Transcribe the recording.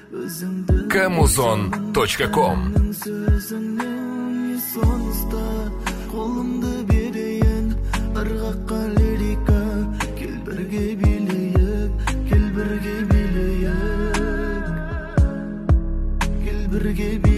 Kamuzon.com. Қолымды берейін ырғаққа лирика, кел бірге билейік, кел бірге билейік, кел бірге билейік.